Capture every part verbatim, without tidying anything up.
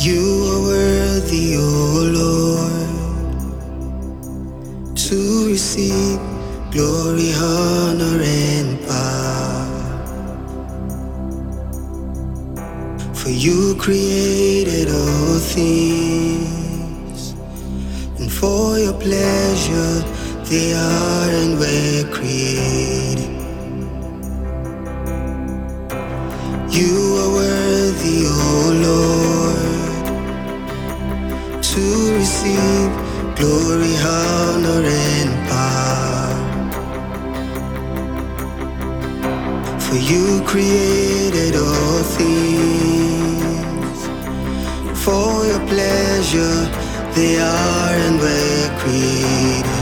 You are worthy, O Lord, to receive glory, honor, and power. For you created all things, and for your pleasure they are and were created. You are worthy, O Lord, to receive glory, honor, and power. For you created all things, for your pleasure they are and were created.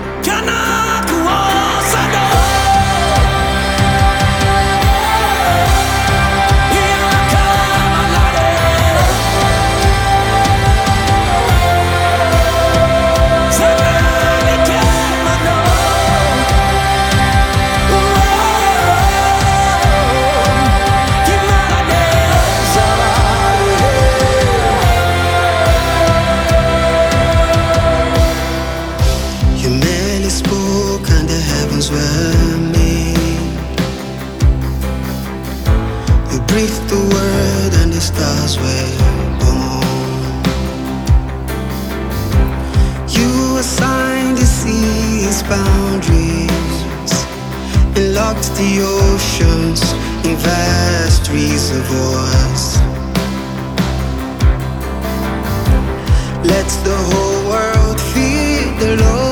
Were made. You breathed the word and the stars were born. You assigned the seas boundaries and locked the oceans in vast reservoirs. Let the whole world feed the Lord.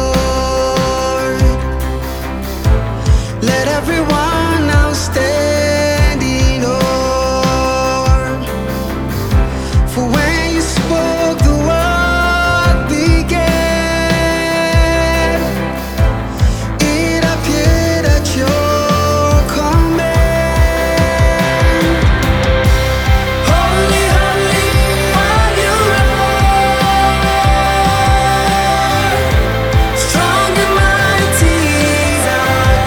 Let everyone now stand in awe. For when you spoke, the world began. It appeared at your command. Holy, holy are you, Lord. Strong and mighty is our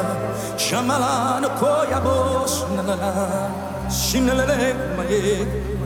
Shamalana koya bo shinalala shinalala maye